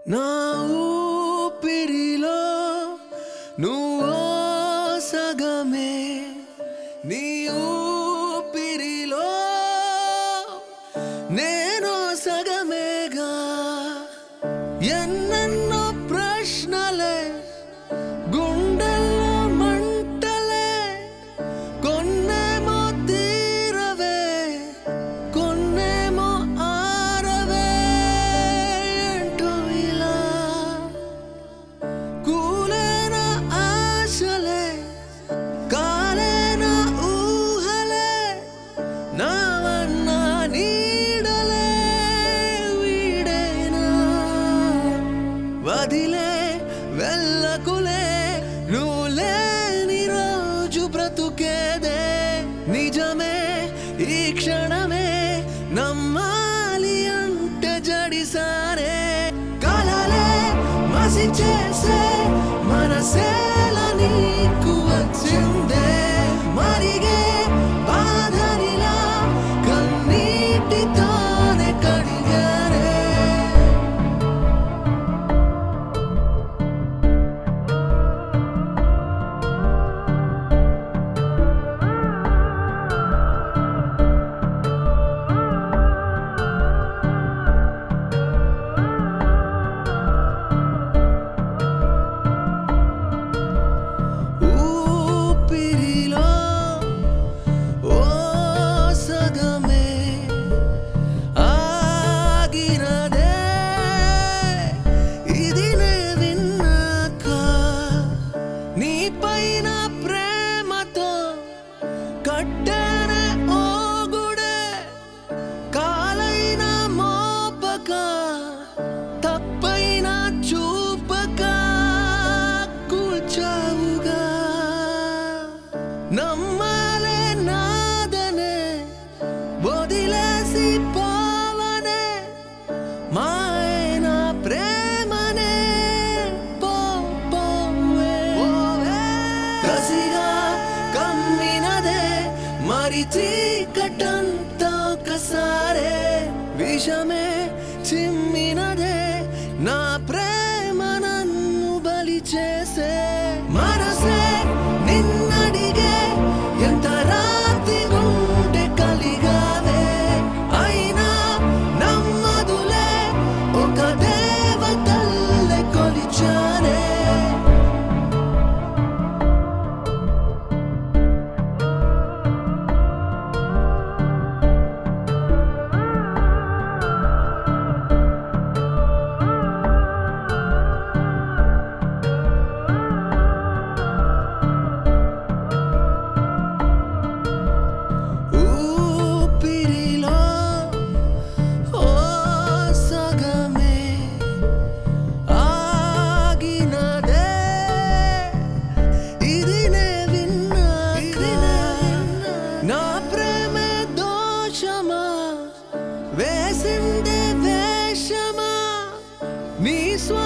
నా ఊపిరిలో నువ్వో సగమే, నీ ఊపిరిలో నేను సగమేగా. ఎన్నెన్నో ప్రశ్నలే గుండెల్లో మంటలే, కొన్నేమో తీరవే కొన్నేమో ఆరవే. ఏంటో ఇలా కూలేన ఆశలే కాలేన ఊహలే, నావన్న నీడలే వీడేనా. వదిలే వెళ్ళకులే నువ్వు లేని రోజు బ్రతుకేదే నిజమే. ఈ క్షణమే నమ్మాలి అంటే జడిసారే, కలలే మసి చేసే మనసేల నీకు వచ్చిందే. మరిగే బాధనిలా కన్నీటితోనే కడిగారే. ఊపిరిలో ఓ సగమే ఆగినదే, ఇది నే విన్నాక. నీ పైన ప్రేమతో కట్టనే ఓ గుడే, కాలైన మోపక తప్పైన చూపక కూల్చావుగా. నమ్మాలే నాదనే వదిలేసి పోవనే, మాయన ప్రేమనే పోవే. కసిగా కమ్మినదే మరి చీకటంతా ఒకసారే, విషమే చిమ్మినదే నా ప్రేమ నన్ను బలి చేసే. మనసే నిన్నడిగే ఎంత రాతి గుండె కలిగావే, అయినా నమ్మదులే ఒక దేవతల్లే కొలిచానే. ఊపిరిలో ఓ సగమే ఆగినదే, ఇది నే విన్నాక. నా ప్రేమే దోషమా వేసిందే వేషమా, నీ